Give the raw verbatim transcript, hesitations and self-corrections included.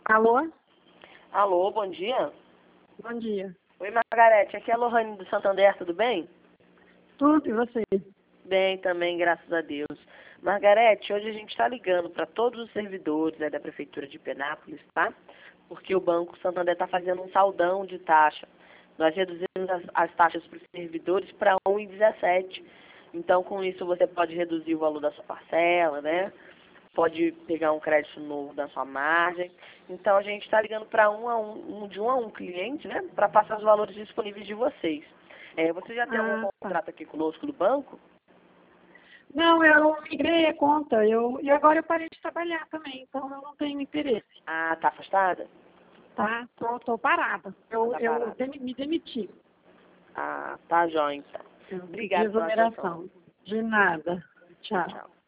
Alô? Alô, bom dia. Bom dia. Oi, Margarete, aqui é a Lohane do Santander, tudo bem? Tudo, e você? Bem também, graças a Deus. Margarete, hoje a gente está ligando para todos os servidores, né, da Prefeitura de Penápolis, tá? Porque o Banco Santander está fazendo um saldão de taxa. Nós reduzimos as, as taxas para os servidores para um vírgula dezessete. Então, com isso, você pode reduzir o valor da sua parcela, né? Pode pegar um crédito novo da sua margem. Então, a gente está ligando para um a um, um, de um a um cliente, né? Para passar os valores disponíveis de vocês. É, você já tem algum Ah, tá. contrato aqui conosco do banco? Não, eu migrei a conta, eu, e agora eu parei de trabalhar também, então eu não tenho interesse, Ah, tá afastada? tá? Tô, tô parada. Eu, Tá eu parada. demi- me demiti. Ah, tá jóia, então. Eu pedi Obrigada pela atenção. exoneração. De nada. Tchau, Tchau. tchau.